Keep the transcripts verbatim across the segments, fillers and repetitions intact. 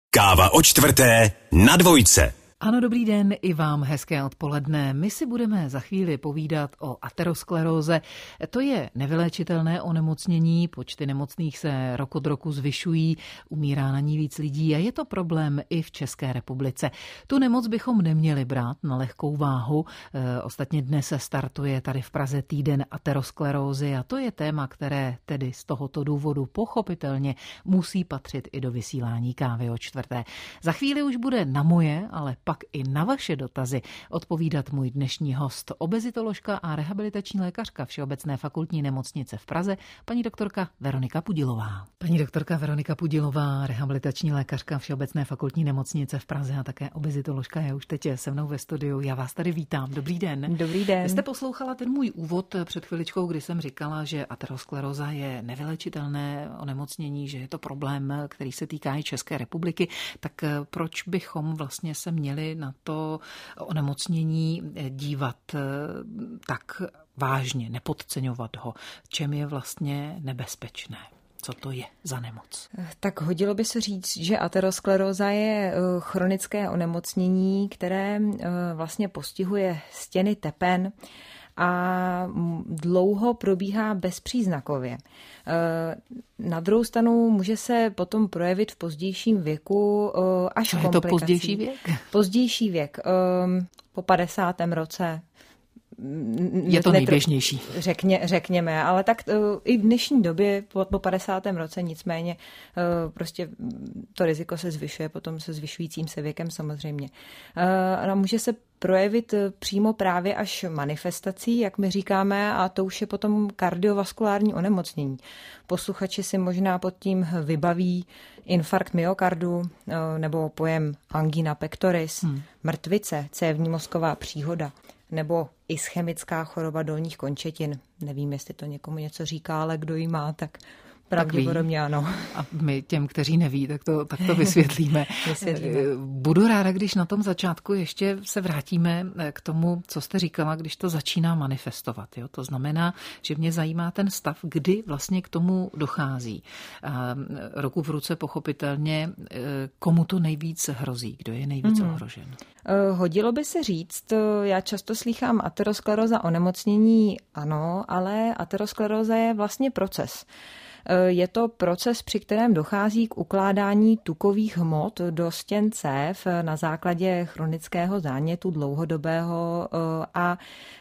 Káva o čtvrté na dvojce. Ano, dobrý den, i vám hezké odpoledne. My si budeme za chvíli povídat o ateroskleróze. To je nevyléčitelné onemocnění, počty nemocných se rok od roku zvyšují, umírá na ní víc lidí a je to problém i v České republice. Tu nemoc bychom neměli brát na lehkou váhu. Ostatně dnes se startuje tady v Praze týden aterosklerózy a to je téma, které tedy z tohoto důvodu pochopitelně musí patřit i do vysílání Kávy o čtvrté. Za chvíli už bude na moje, ale pak i na vaše dotazy odpovídat můj dnešní host, obezitoložka a rehabilitační lékařka Všeobecné fakultní nemocnice v Praze, paní doktorka Veronika Pudilová. Paní doktorka Veronika Pudilová, rehabilitační lékařka Všeobecné fakultní nemocnice v Praze a také obezitoložka, je už teď se mnou ve studiu. Já vás tady vítám. Dobrý den. Dobrý den. Vy jste poslouchala ten můj úvod před chviličkou, kdy jsem říkala, že ateroskleróza je nevylečitelné onemocnění, že je to problém, který se týká i České republiky. Tak proč bychom vlastně se měli na to onemocnění dívat tak vážně, nepodceňovat ho? Čem je vlastně nebezpečné? Co to je za nemoc? Tak hodilo by se říct, že ateroskleróza je chronické onemocnění, které vlastně postihuje stěny tepen a dlouho probíhá bezpříznakově. Na druhou stranu může se potom projevit v pozdějším věku až komplikací. Je to pozdější věk? Pozdější věk, po padesátém roce. Je to nejběžnější. Řekně, řekněme, ale tak uh, i v dnešní době po, po padesátém roce nicméně uh, prostě to riziko se zvyšuje potom se zvyšujícím se věkem samozřejmě. Uh, a může se projevit přímo právě až manifestací, jak my říkáme, a to už je potom kardiovaskulární onemocnění. Posluchači si možná pod tím vybaví infarkt myokardu nebo pojem angina pectoris, hmm. mrtvice, cévní mozková příhoda, nebo ischemická choroba dolních končetin. Nevím, jestli to někomu něco říká, ale kdo ji má, tak pravděpodobně ano. A my těm, kteří neví, tak to, tak to vysvětlíme. vysvětlíme. Budu ráda, když na tom začátku ještě se vrátíme k tomu, co jste říkala, když to začíná manifestovat. Jo? To znamená, že mě zajímá ten stav, kdy vlastně k tomu dochází. A ruku v ruce pochopitelně, komu to nejvíc hrozí, kdo je nejvíc mm-hmm. ohrožen. Hodilo by se říct, já často slýchám ateroskleróza onemocnění, ano, ale ateroskleróza je vlastně proces. Je to proces, při kterém dochází k ukládání tukových hmot do stěn cév na základě chronického zánětu dlouhodobého a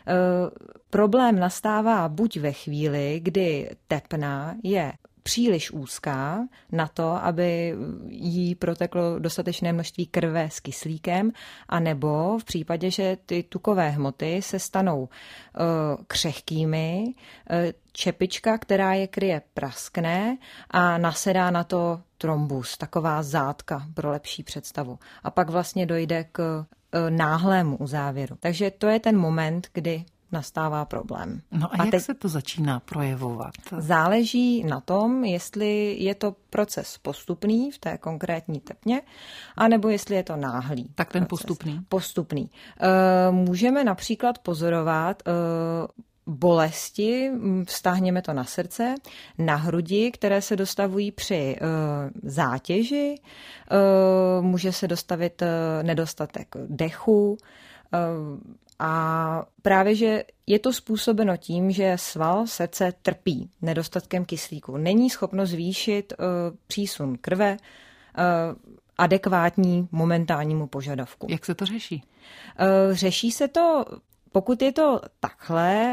problém nastává buď ve chvíli, kdy tepna je příliš úzká na to, aby jí proteklo dostatečné množství krve s kyslíkem, anebo v případě, že ty tukové hmoty se stanou uh, křehkými, uh, čepička, která je kryje, praskne a nasedá na to trombus, taková zátka pro lepší představu. A pak vlastně dojde k uh, náhlému uzávěru. Takže to je ten moment, kdy nastává problém. No a, a jak teď se to začíná projevovat? Záleží na tom, jestli je to proces postupný v té konkrétní tepně, anebo jestli je to náhlý. Tak ten proces. postupný? Postupný. E, můžeme například pozorovat e, bolesti, vztáhněme to na srdce, na hrudi, které se dostavují při e, zátěži, e, může se dostavit e, nedostatek dechu, e, a právě, že je to způsobeno tím, že sval srdce trpí nedostatkem kyslíku. Není schopno zvýšit uh, přísun krve uh, adekvátní momentálnímu požadavku. Jak se to řeší? Uh, řeší se to, pokud je to takhle,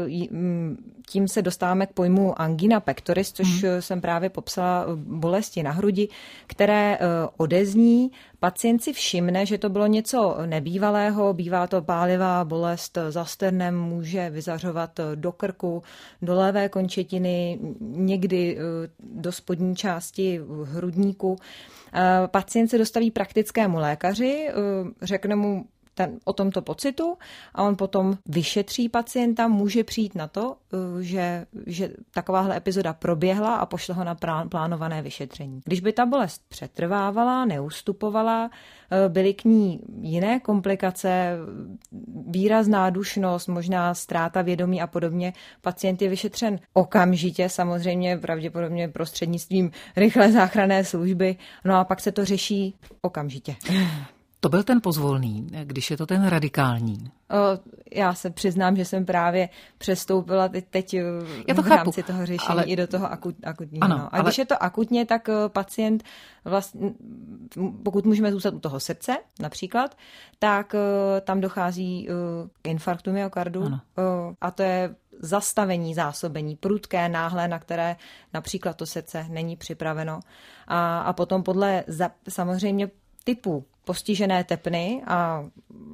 tím se dostáváme k pojmu angina pectoris, což hmm. jsem právě popsala bolesti na hrudi, které odezní. Pacient si všimne, že to bylo něco nebývalého, bývá to pálivá bolest za sternem, může vyzařovat do krku, do levé končetiny, někdy do spodní části hrudníku. Pacient se dostaví praktickému lékaři, řekne mu, ten, o tomto pocitu a on potom vyšetří pacienta, může přijít na to, že, že takováhle epizoda proběhla a pošle ho na plánované vyšetření. Když by ta bolest přetrvávala, neustupovala, byly k ní jiné komplikace, výrazná dušnost, možná ztráta vědomí a podobně, pacient je vyšetřen okamžitě, samozřejmě pravděpodobně prostřednictvím rychlé záchranné služby, no a pak se to řeší okamžitě. To byl ten pozvolný, když je to ten radikální. Já se přiznám, že jsem právě přestoupila teď, teď Já to v chápu, rámci toho řešení ale... i do toho akut, akutního. Ano, a ale... když je to akutně, tak pacient vlastně, pokud můžeme zůstat u toho srdce například, tak tam dochází k infarktu myokardu ano. a to je zastavení zásobení, prudké, náhle, na které například to srdce není připraveno. A, a potom podle za, samozřejmě typu postižené tepny a,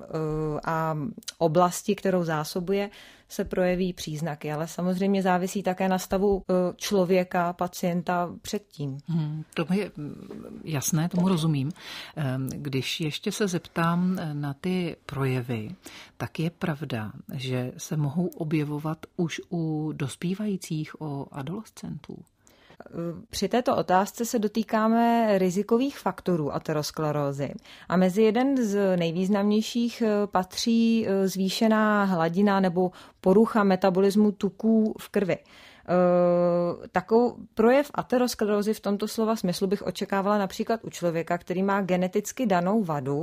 a oblasti, kterou zásobuje, se projeví příznaky, ale samozřejmě závisí také na stavu člověka, pacienta předtím. Hmm, to je jasné, tomu rozumím. Když ještě se zeptám na ty projevy, tak je pravda, že se mohou objevovat už u dospívajících, o adolescentů. Při této otázce se dotýkáme rizikových faktorů aterosklerózy a mezi jeden z nejvýznamnějších patří zvýšená hladina nebo porucha metabolismu tuků v krvi. Takový projev aterosklerózy v tomto slova smyslu bych očekávala například u člověka, který má geneticky danou vadu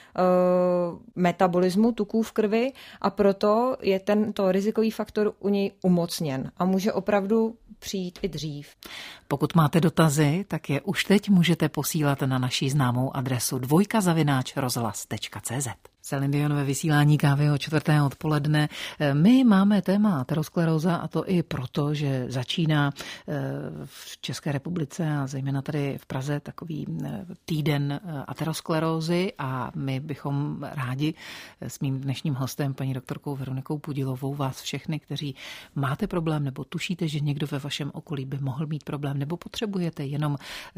metabolismu tuků v krvi a proto je tento rizikový faktor u něj umocněn a může opravdu přijít i dřív. Pokud máte dotazy, tak je už teď můžete posílat na naši známou adresu dvojka zavináč rozhlas tečka cé zet. Celine Dion ve vysílání Kávy o čtvrté odpoledne. My máme téma ateroskleróza a to i proto, že začíná v České republice a zejména tady v Praze takový týden aterosklerózy a my bychom rádi s mým dnešním hostem, paní doktorkou Veronikou Pudilovou, vás všechny, kteří máte problém nebo tušíte, že někdo ve vašem okolí by mohl mít problém nebo potřebujete jenom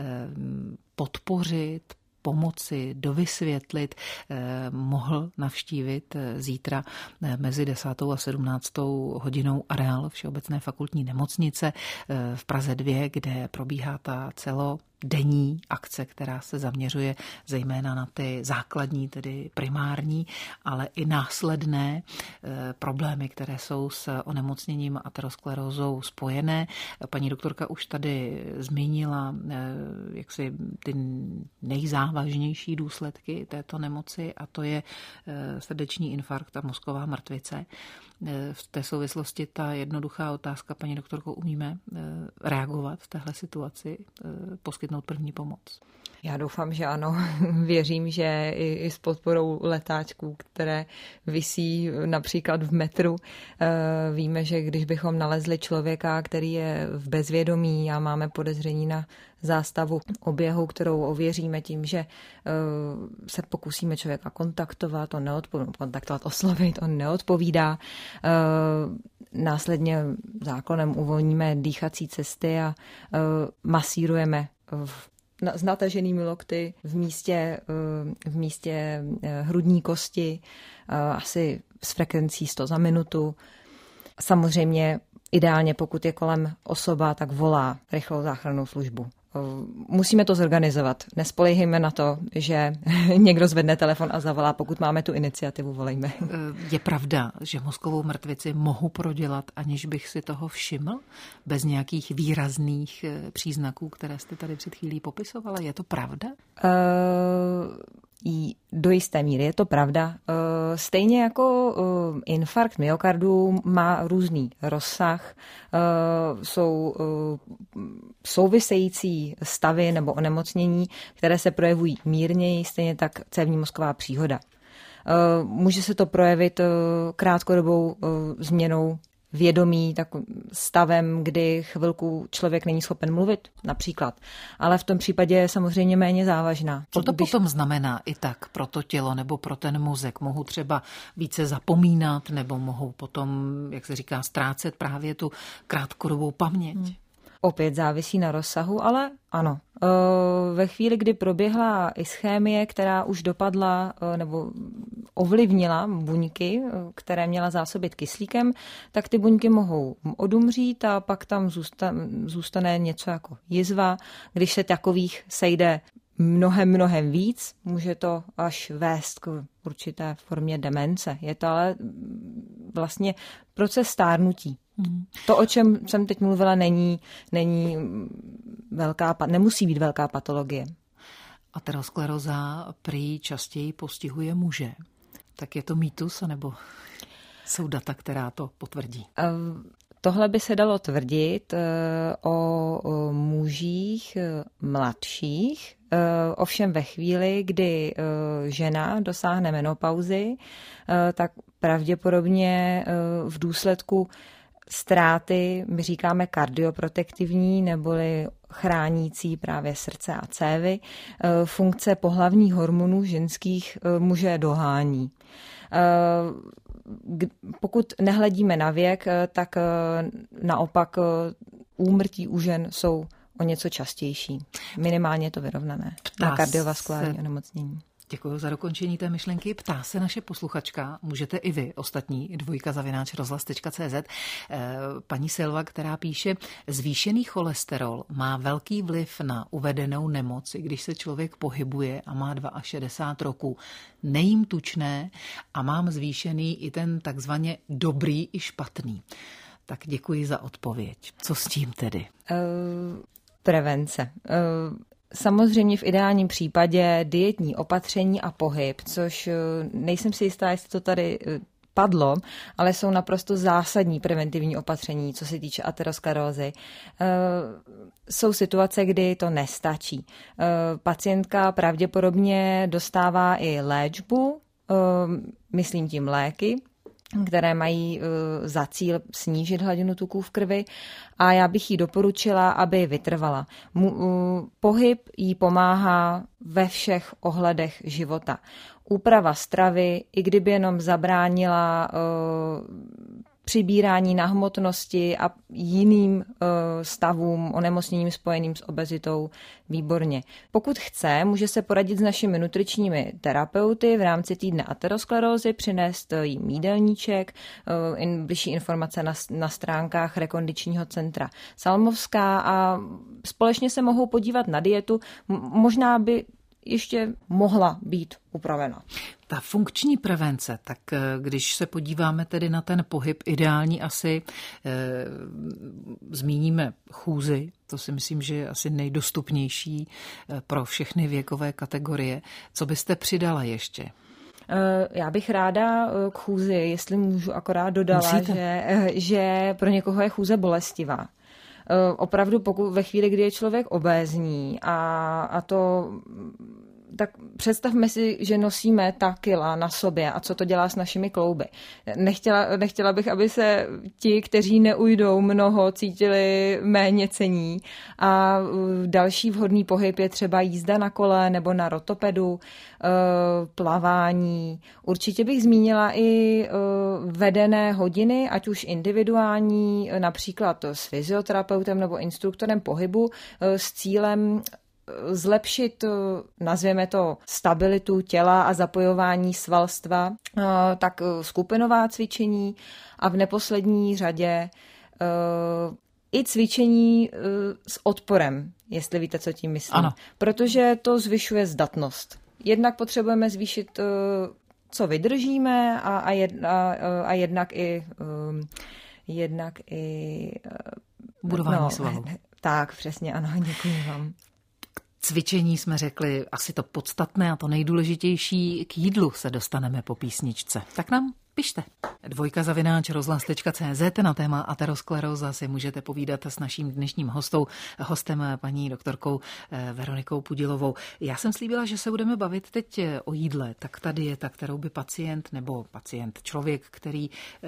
podpořit, pomoci, dovysvětlit, eh, mohl navštívit zítra mezi desátou a sedmnáctou hodinou areál Všeobecné fakultní nemocnice eh, v Praze dva, kde probíhá ta celo denní akce, která se zaměřuje zejména na ty základní, tedy primární, ale i následné e, problémy, které jsou s onemocněním aterosklerózou spojené. Paní doktorka už tady zmínila e, jaksi ty nejzávažnější důsledky této nemoci a to je e, srdeční infarkt a mozková mrtvice. E, v té souvislosti ta jednoduchá otázka, paní doktorko, umíme e, reagovat v téhle situaci, e, poskytnout první pomoc? Já doufám, že ano. Věřím, že i, i s podporou letáčků, které visí například v metru. Víme, že když bychom nalezli člověka, který je v bezvědomí a máme podezření na zástavu oběhu, kterou ověříme tím, že se pokusíme člověka kontaktovat, on neodpovídá, kontaktovat, oslovit, on neodpovídá. Následně záklonem uvolníme dýchací cesty a masírujeme v, na, s nataženými lokty v místě, v místě hrudní kosti, asi s frekvencí sto za minutu. Samozřejmě ideálně, pokud je kolem osoba, tak volá rychlou záchrannou službu. Musíme to zorganizovat. Nespolíhejme na to, že někdo zvedne telefon a zavolá. Pokud máme tu iniciativu, volejme. Je pravda, že mozkovou mrtvici mohu prodělat, aniž bych si toho všiml? Bez nějakých výrazných příznaků, které jste tady před chvílí popisovala? Je to pravda? Uh... Do jisté míry je to pravda. Stejně jako infarkt myokardu má různý rozsah, jsou související stavy nebo onemocnění, které se projevují mírněji, stejně tak cévní mozková příhoda. Může se to projevit krátkodobou změnou vědomí, tak stavem, kdy chvilku člověk není schopen mluvit, například. Ale v tom případě je samozřejmě méně závažná. Co to když... potom znamená i tak pro to tělo nebo pro ten mozek? Mohou třeba více zapomínat nebo mohou potom, jak se říká, ztrácet právě tu krátkodobou paměť? Hmm. Opět závisí na rozsahu, ale ano. Ve chvíli, kdy proběhla ischémie, která už dopadla nebo ovlivnila buňky, které měla zásobit kyslíkem, tak ty buňky mohou odumřít a pak tam zůstane, zůstane něco jako jizva. Když se takových sejde mnohem, mnohem víc, může to až vést k určité formě demence. Je to ale vlastně proces stárnutí. Hmm. To, o čem jsem teď mluvila, není, není velká, nemusí být velká patologie. Ateroskleróza prý častěji postihuje muže. Tak je to mýtus, nebo jsou data, která to potvrdí? Tohle by se dalo tvrdit o mužích mladších, ovšem ve chvíli, kdy žena dosáhne menopauzy, tak pravděpodobně v důsledku ztráty, my říkáme kardioprotektivní neboli chránící právě srdce a cévy, funkce pohlavních hormonů ženských muže dohání. Pokud nehledíme na věk, tak naopak úmrtí u žen jsou o něco častější. Minimálně je to vyrovnané Ptá na kardiovaskulární se... onemocnění. Děkuji za dokončení té myšlenky. Ptá se naše posluchačka, můžete i vy, ostatní, dvojka zavináč rozhlas tečka cé zet, paní Silva, která píše, zvýšený cholesterol má velký vliv na uvedenou nemoc, i když se člověk pohybuje a má šedesát dva roků. Nejím tučné a mám zvýšený i ten takzvaně dobrý i špatný. Tak děkuji za odpověď. Co s tím tedy? Uh, prevence. Uh... Samozřejmě v ideálním případě dietní opatření a pohyb, což nejsem si jistá, jestli to tady padlo, ale jsou naprosto zásadní preventivní opatření, co se týče aterosklerózy. Jsou situace, kdy to nestačí. Pacientka pravděpodobně dostává i léčbu, myslím tím léky, které mají za cíl snížit hladinu tuků v krvi a já bych jí doporučila, aby vytrvala. Pohyb jí pomáhá ve všech ohledech života. Úprava stravy, i kdyby jenom zabránila přibírání na hmotnosti a jiným stavům, onemocněním spojeným s obezitou, výborně. Pokud chce, může se poradit s našimi nutričními terapeuty v rámci týdne aterosklerózy, přinést jim jídelníček, bližší informace na, na stránkách rekondičního centra Salmovská a společně se mohou podívat na dietu. Možná by ještě mohla být upravena. Ta funkční prevence, tak když se podíváme tedy na ten pohyb, ideální asi e, zmíníme chůzi, to si myslím, že je asi nejdostupnější pro všechny věkové kategorie. Co byste přidala ještě? Já bych ráda k chůzi, jestli můžu, akorát dodala, že, že pro někoho je chůze bolestivá. Opravdu pokud ve chvíli, kdy je člověk obézní a, a to, tak představme si, že nosíme ta kila na sobě a co to dělá s našimi klouby. Nechtěla, nechtěla bych, aby se ti, kteří neujdou mnoho, cítili méně cenní a další vhodný pohyb je třeba jízda na kole nebo na rotopedu, plavání. Určitě bych zmínila i vedené hodiny, ať už individuální, například s fyzioterapeutem nebo instruktorem pohybu s cílem zlepšit, nazvěme to, stabilitu těla a zapojování svalstva, tak skupinová cvičení a v neposlední řadě i cvičení s odporem, jestli víte, co tím myslím. Ano. Protože to zvyšuje zdatnost. Jednak potřebujeme zvýšit, co vydržíme a, a, jed, a, a jednak i jednak i budování no, svalů. Tak, přesně, ano, děkuji vám. Cvičení jsme řekli asi to podstatné a to nejdůležitější. K jídlu se dostaneme po písničce. Tak nám pište. Dvojka zavináč rozhlas tečka cé zet na téma ateroskleróza si můžete povídat s naším dnešním hostou, hostem paní doktorkou Veronikou Pudilovou. Já jsem slíbila, že se budeme bavit teď o jídle. Tak ta dieta, kterou by pacient nebo pacient, člověk, který e,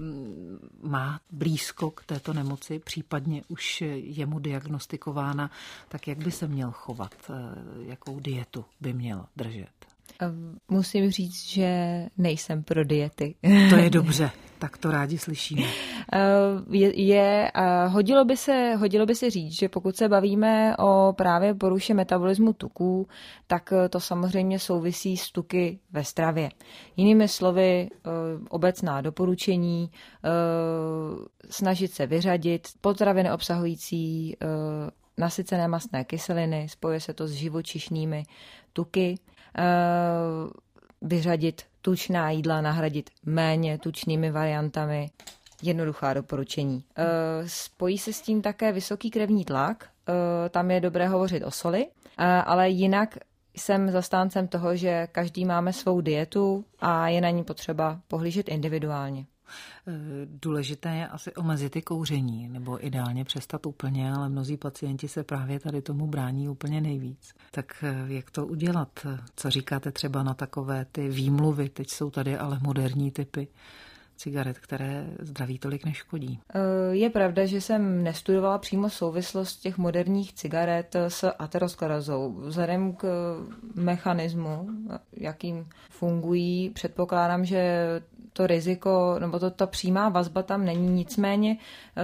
má blízko k této nemoci, případně už je mu diagnostikována, tak jak by se měl chovat, e, jakou dietu by měl držet? Musím říct, že nejsem pro diety. To je dobře, tak to rádi slyšíme. Je, je hodilo by se, hodilo by se říct, že pokud se bavíme o právě poruše metabolismu tuků, tak to samozřejmě souvisí s tuky ve stravě. Jinými slovy, obecná doporučení, snažit se vyřadit potraviny obsahující nasycené mastné kyseliny, spojuje se to s živočišnými tuky, vyřadit tučná jídla, nahradit méně tučnými variantami. Jednoduchá doporučení. Spojí se s tím také vysoký krevní tlak, tam je dobré hovořit o soli, ale jinak jsem zastáncem toho, že každý máme svou dietu a je na ní potřeba pohlížet individuálně. Důležité je asi omezit i kouření, nebo ideálně přestat úplně, ale mnozí pacienti se právě tady tomu brání úplně nejvíc. Tak jak to udělat? Co říkáte třeba na takové ty výmluvy? Teď jsou tady ale moderní typy cigaret, které zdraví tolik neškodí. Je pravda, že jsem nestudovala přímo souvislost těch moderních cigaret s aterosklerózou. Vzhledem k mechanismu, jakým fungují, předpokládám, že to riziko, nebo to, ta přímá vazba tam není, nicméně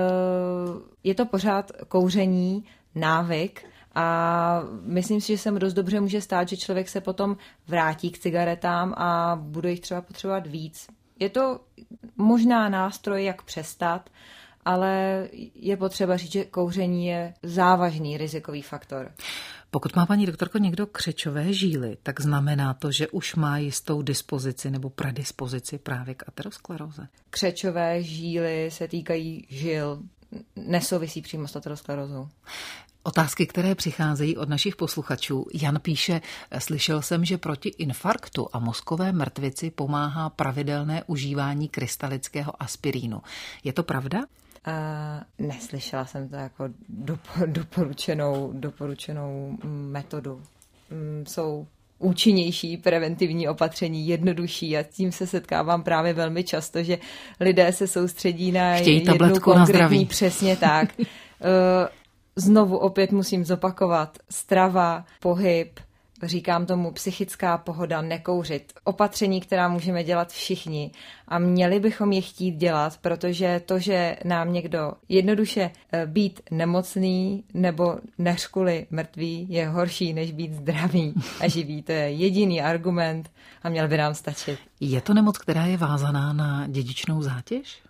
je to pořád kouření, návyk a myslím si, že se dost dobře může stát, že člověk se potom vrátí k cigaretám a bude jich třeba potřebovat víc. Je to možná nástroj, jak přestat, ale je potřeba říct, že kouření je závažný rizikový faktor. Pokud má paní doktorko někdo křečové žíly, tak znamená to, že už má jistou dispozici nebo predispozici právě k ateroskleróze? Křečové žíly se týkají žil, nesouvisí přímo s aterosklerózou. Otázky, které přicházejí od našich posluchačů. Jan píše, slyšel jsem, že proti infarktu a mozkové mrtvici pomáhá pravidelné užívání krystalického aspirínu. Je to pravda? Uh, neslyšela jsem to jako dopo- doporučenou, doporučenou metodu. Um, jsou účinnější preventivní opatření, jednodušší a tím se setkávám právě velmi často, že lidé se soustředí na Chtějí jednu tabletku na zdraví. Přesně tak. uh, Znovu opět musím zopakovat. Strava, pohyb, říkám tomu psychická pohoda, nekouřit. Opatření, která můžeme dělat všichni a měli bychom je chtít dělat, protože to, že nám někdo jednoduše být nemocný nebo neřkuli mrtvý, je horší, než být zdravý a živý. To je jediný argument a měl by nám stačit. Je to nemoc, která je vázaná na dědičnou zátěž?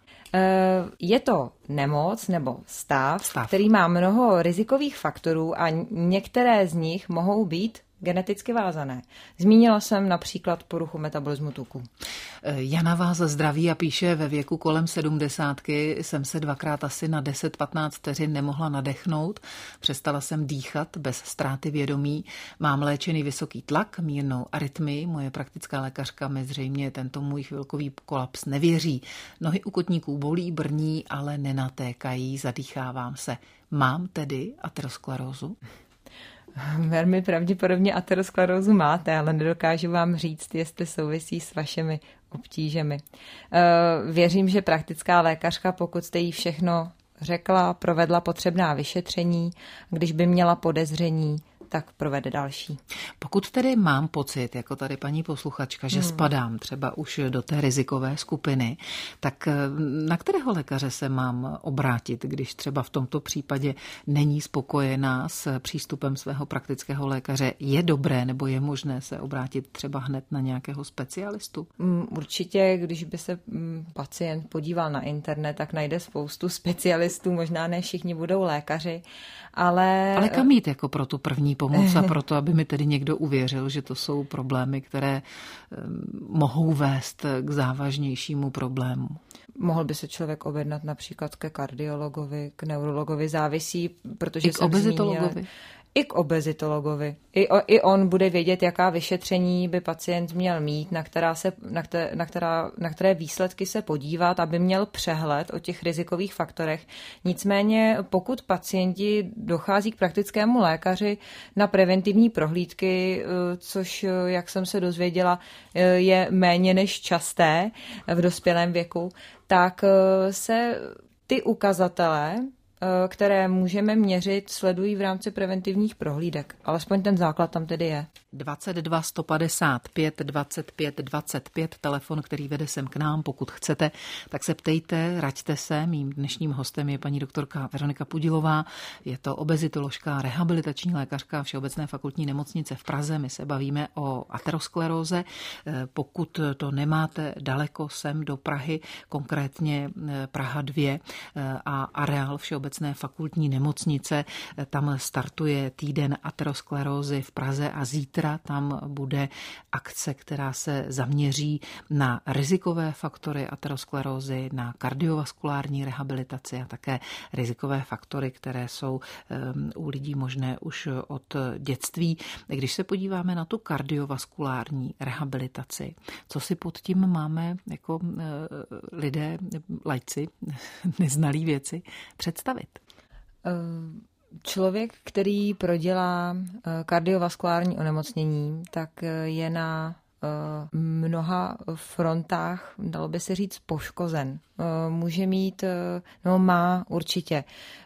Je to nemoc nebo stav, stav, který má mnoho rizikových faktorů a některé z nich mohou být geneticky vázané. Zmínila jsem například poruchu metabolismu tuku. Jana vás zdraví a píše, ve věku kolem sedmdesátky jsem se dvakrát asi na deset patnáct vteřin nemohla nadechnout. Přestala jsem dýchat bez ztráty vědomí. Mám léčený vysoký tlak, mírnou arytmii. Moje praktická lékařka mi zřejmě tento můj chvilkový kolaps nevěří. Nohy u kotníků bolí, brní, ale nenatékají, zadýchávám se. Mám tedy aterosklerózu? Velmi pravděpodobně aterosklerózu máte, ale nedokážu vám říct, jestli souvisí s vašimi obtížemi. Věřím, že praktická lékařka, pokud jste jí všechno řekla, provedla potřebná vyšetření, když by měla podezření, tak provede další. Pokud tedy mám pocit, jako tady paní posluchačka, že hmm. spadám třeba už do té rizikové skupiny, tak na kterého lékaře se mám obrátit, když třeba v tomto případě není spokojená s přístupem svého praktického lékaře? Je dobré nebo je možné se obrátit třeba hned na nějakého specialistu? Určitě, když by se pacient podíval na internet, tak najde spoustu specialistů, možná ne všichni budou lékaři, ale... Ale kam jít jako pro tu první pomoc a proto, aby mi tedy někdo uvěřil, že to jsou problémy, které mohou vést k závažnějšímu problému. Mohl by se člověk objednat například ke kardiologovi, k neurologovi, závisí, protože I k obezitologovi. Zmínila, I k obezitologovi. I, o, I on bude vědět, jaká vyšetření by pacient měl mít, na, která se, na, které, na, která, na které výsledky se podívat, aby měl přehled o těch rizikových faktorech. Nicméně, pokud pacienti dochází k praktickému lékaři na preventivní prohlídky, což, jak jsem se dozvěděla, je méně než časté v dospělém věku, tak se ty ukazatele, které můžeme měřit, sledují v rámci preventivních prohlídek. Alespoň ten základ tam tedy je. dvacet dva sto padesát pět dvacet pět dvacet pět, telefon, který vede sem k nám. Pokud chcete, tak se ptejte, raďte se. Mým dnešním hostem je paní doktorka Veronika Pudilová. Je to obezitoložka, rehabilitační lékařka Všeobecné fakultní nemocnice v Praze. My se bavíme o ateroskleróze. Pokud to nemáte daleko sem do Prahy, konkrétně Praha dva a areál Všeobecné fakultní nemocnice, tam startuje týden aterosklerózy v Praze a zítra tam bude akce, která se zaměří na rizikové faktory aterosklerózy, na kardiovaskulární rehabilitaci a také rizikové faktory, které jsou u lidí možné už od dětství. Když se podíváme na tu kardiovaskulární rehabilitaci, co si pod tím máme jako lidé, laici, neznalí věci, představit? Člověk, který prodělá kardiovaskulární onemocnění, tak je na mnoha frontách, dalo by se říct, poškozen. Může mít, no má určitě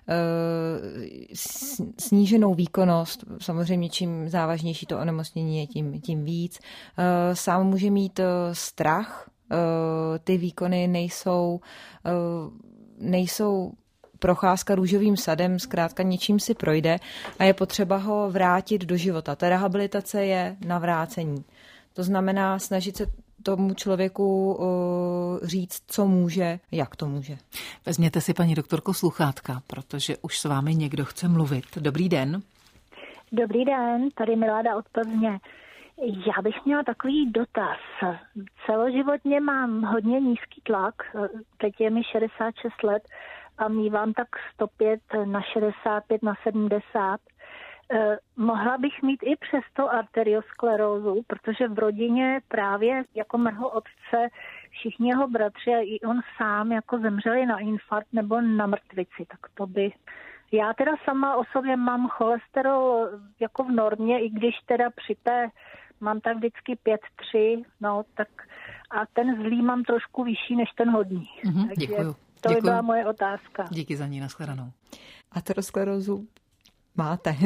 sníženou výkonnost, samozřejmě čím závažnější to onemocnění je, tím, tím víc. Sám může mít strach, ty výkony nejsou, nejsou procházka růžovým sadem, zkrátka něčím si projde a je potřeba ho vrátit do života. Ta rehabilitace je navrácení. To znamená snažit se tomu člověku uh, říct, co může, jak to může. Vezměte si, paní doktorko, sluchátka, protože už s vámi někdo chce mluvit. Dobrý den. Dobrý den, tady Miláda od Plzně. Já bych měla takový dotaz. Celoživotně mám hodně nízký tlak, teď je mi šedesát šest let a mívám tak sto pět na šedesát pět na sedmdesát. Eh, mohla bych mít i přesto arteriosklerózu, protože v rodině právě jako mého otce všichni jeho bratři a i on sám jako zemřeli na infarkt nebo na mrtvici, tak to by... Já teda sama o sobě mám cholesterol jako v normě, i když teda při té mám tak vždycky pět tři, no tak a ten zlý mám trošku vyšší než ten hodný. Mm-hmm, děkuju. To Děkuju. by byla moje otázka. Díky za ní, nashledanou. Aterosklerózu máte.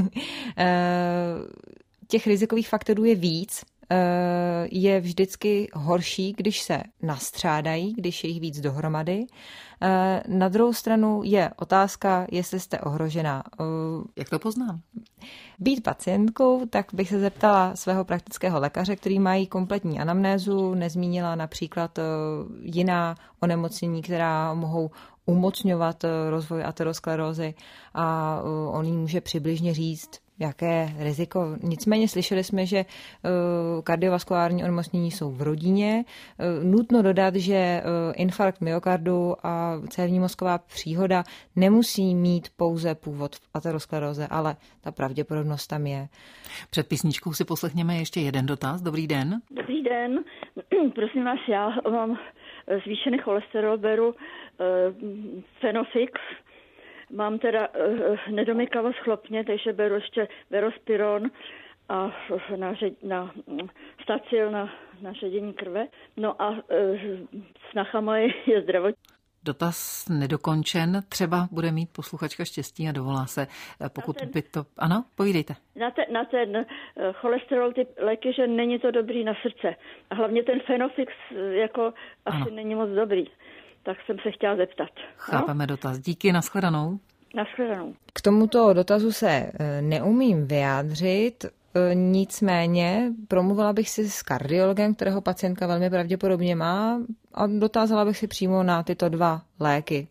Těch rizikových faktorů je víc. Je vždycky horší, když se nastřádají, když je jich víc dohromady. Na druhou stranu je otázka, jestli jste ohrožená. Jak to poznám? Být pacientkou, tak bych se zeptala svého praktického lékaře, který mají kompletní anamnézu, nezmínila například jiná onemocnění, která mohou umocňovat rozvoj aterosklerózy a on jí může přibližně říct, jaké riziko. Nicméně slyšeli jsme, že kardiovaskulární onemocnění jsou v rodině. Nutno dodat, že infarkt myokardu a cévní mozková příhoda nemusí mít pouze původ v ateroskleróze, ale ta pravděpodobnost tam je. Před písničkou si poslechněme ještě jeden dotaz. Dobrý den. Dobrý den. Prosím vás, já mám zvýšený cholesterol, beru uh, Fenofix. Mám teda uh, nedomykavost chlopně, takže beru ještě Verospiron a na, na Stacil na, na ředění krve. No a uh, snacha moje je zdravotní. Dotaz nedokončen, třeba bude mít posluchačka štěstí a dovolá se, pokud ten, by to... Ano, povídejte. Na ten, na ten uh, cholesterol, ty léky, že není to dobrý na srdce. A hlavně ten Fenofix jako asi ano. Není moc dobrý. Tak jsem se chtěla zeptat. Chápeme no? dotaz. Díky, nashledanou. Nashledanou. K tomuto dotazu se neumím vyjádřit, nicméně promluvila bych si s kardiologem, kterého pacientka velmi pravděpodobně má a dotázala bych si přímo na tyto dva léky.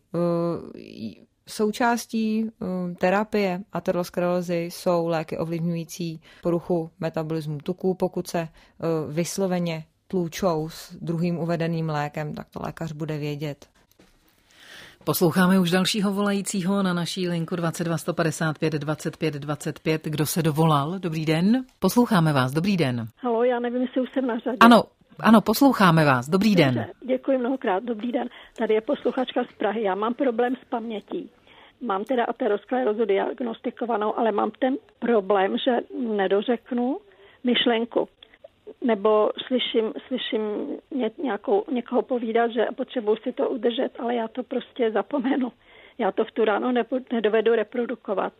Součástí terapie aterosklerózy jsou léky ovlivňující poruchu metabolismu tuků. Pokud se vysloveně tlučou s druhým uvedeným lékem, tak to lékař bude vědět. Posloucháme už dalšího volajícího na naší linku dvacet dva sto padesát pět dvacet pět dvacet pět. Kdo se dovolal? Dobrý den. Posloucháme vás. Dobrý den. Haló, já nevím, jestli už jsem na řadě. Ano, ano, posloucháme vás. Dobrý den. Dobře, děkuji mnohokrát. Dobrý den. Tady je posluchačka z Prahy. Já mám problém s pamětí. Mám teda aterosklerózu diagnostikovanou, ale mám ten problém, že nedořeknu myšlenku. Nebo slyším, slyším ně, nějakou, někoho povídat, že potřebuji si to udržet, ale já to prostě zapomenu. Já to v tu ráno nedovedu reprodukovat.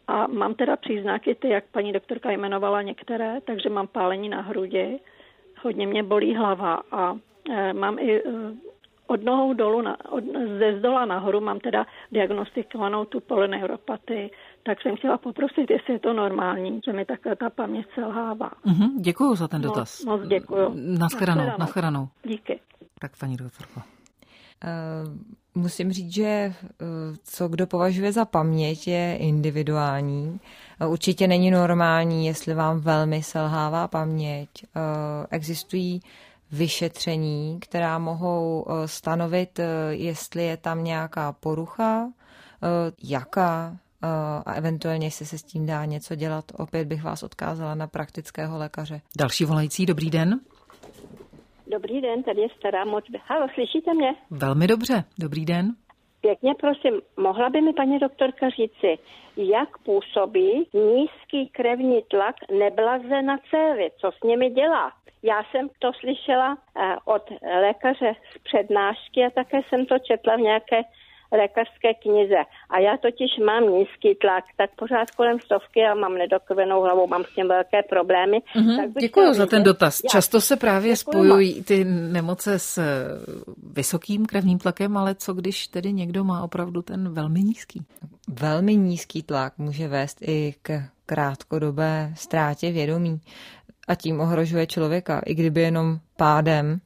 A mám teda příznaky, ty, jak paní doktorka jmenovala některé, takže mám pálení na hrudi, hodně mě bolí hlava a e, mám i e, od nohou dolů, na, od, ze zdola nahoru mám teda diagnostikovanou tu polyneuropatii, tak jsem chtěla poprosit, jestli je to normální, že mi takhle ta paměť selhává. Mm-hmm, děkuju za ten dotaz. Moc, moc děkuju. Naschledanou, naschledanou. Díky. Tak paní doktorko. Uh, musím říct, že uh, co kdo považuje za paměť je individuální. Uh, určitě není normální, jestli vám velmi selhává paměť. Uh, existují vyšetření, která mohou uh, stanovit, uh, jestli je tam nějaká porucha, uh, jaká uh, a eventuálně, jestli se s tím dá něco dělat. Opět bych vás odkázala na praktického lékaře. Další volající, dobrý den. Dobrý den, tady je stará moc. Halo, slyšíte mě? Velmi dobře, dobrý den. Pěkně prosím, mohla by mi paní doktorka říci, jak působí nízký krevní tlak neblaze na cévy, co s nimi dělá? Já jsem to slyšela od lékaře z přednášky a také jsem to četla v nějaké lékařské knize. A já totiž mám nízký tlak, tak pořád kolem stovky a mám nedokrvenou hlavu, mám s tím velké problémy. Mm-hmm, děkuji za ten dotaz. Já. Často se právě děkuju spojují ty nemoce s vysokým krevním tlakem, ale co když tedy někdo má opravdu ten velmi nízký? Velmi nízký tlak může vést i k krátkodobé ztrátě vědomí a tím ohrožuje člověka, i kdyby jenom pádem.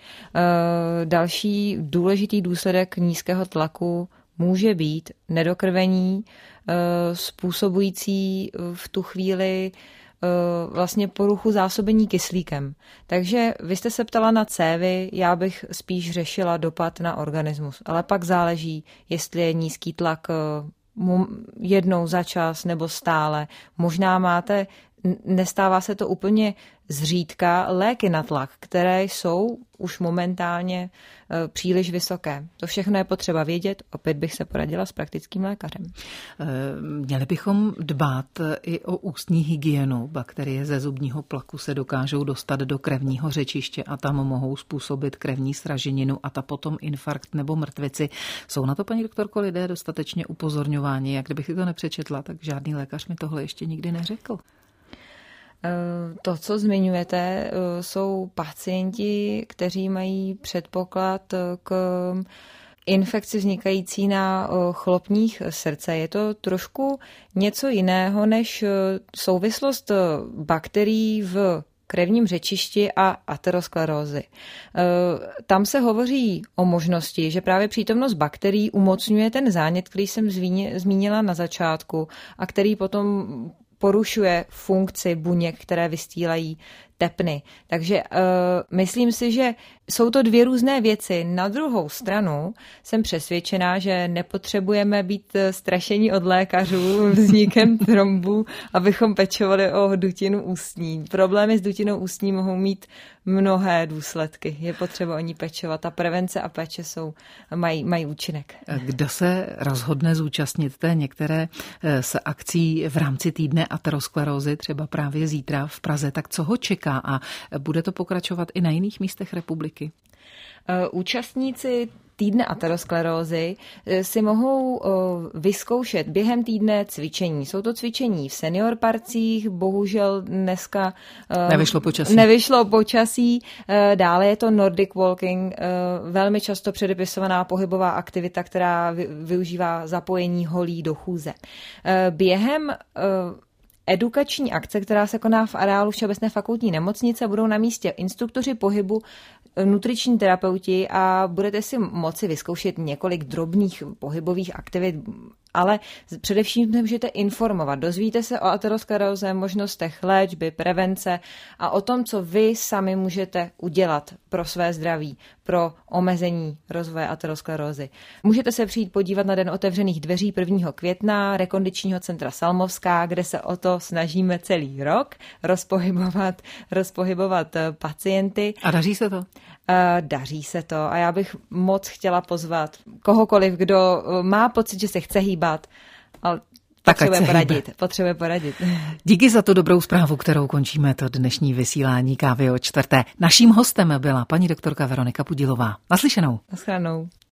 Další důležitý důsledek nízkého tlaku může být nedokrvení způsobující v tu chvíli vlastně poruchu zásobení kyslíkem. Takže vy jste se ptala na cévy, já bych spíš řešila dopad na organismus, ale pak záleží, jestli je nízký tlak jednou za čas nebo stále. Možná máte, nestává se to úplně zřídka, léky na tlak, které jsou už momentálně e, příliš vysoké. To všechno je potřeba vědět, opět bych se poradila s praktickým lékařem. Měli bychom dbát i o ústní hygienu. Bakterie ze zubního plaku se dokážou dostat do krevního řečiště a tam mohou způsobit krevní sraženinu a ta potom infarkt nebo mrtvici. Jsou na to, paní doktorko, lidé dostatečně upozorňováni? Jak kdybych si to nepřečetla, tak žádný lékař mi tohle ještě nikdy neřekl. To, co zmiňujete, jsou pacienti, kteří mají předpoklad k infekci vznikající na chlopních srdce. Je to trošku něco jiného než souvislost bakterií v krevním řečišti a aterosklerózy. Tam se hovoří o možnosti, že právě přítomnost bakterií umocňuje ten zánět, který jsem zmínila na začátku a který potom porušuje funkci buněk, které vystýlají tepny. Takže uh, myslím si, že jsou to dvě různé věci. Na druhou stranu jsem přesvědčená, že nepotřebujeme být strašení od lékařů vznikem trombu, abychom pečovali o dutinu ústní. Problémy s dutinou ústní mohou mít mnohé důsledky. Je potřeba o ní pečovat. Ta prevence a péče jsou, mají, mají účinek. Kdo se rozhodne zúčastnit té některé z akcí v rámci týdne aterosklerózy, třeba právě zítra v Praze, tak co ho čeká a bude to pokračovat i na jiných místech republiky? Účastníci týdne aterosklerózy si mohou vyzkoušet během týdne cvičení. Jsou to cvičení v senior parcích, bohužel dneska nevyšlo počasí. Nevyšlo počasí. Dále je to Nordic walking, velmi často předepisovaná pohybová aktivita, která využívá zapojení holí do chůze. Během edukační akce, která se koná v areálu Všeobecné fakultní nemocnice, budou na místě instruktoři pohybu, nutriční terapeuti a budete si moci vyzkoušet několik drobných pohybových aktivit, ale především můžete informovat. Dozvíte se o ateroskleróze, možnostech léčby, prevence a o tom, co vy sami můžete udělat pro své zdraví, pro omezení rozvoje aterosklerózy. Můžete se přijít podívat na Den otevřených dveří prvního května Rekondičního centra Salmovská, kde se o to snažíme celý rok rozpohybovat, rozpohybovat pacienty. A daří se to? Daří se to a já bych moc chtěla pozvat kohokoliv, kdo má pocit, že se chce hýbat, ale potřebuje poradit, potřebuje poradit. Díky za tu dobrou zprávu, kterou končíme to dnešní vysílání Kávy o čtvrté. Naším hostem byla paní doktorka Veronika Pudilová. Naslyšenou. Naschledanou.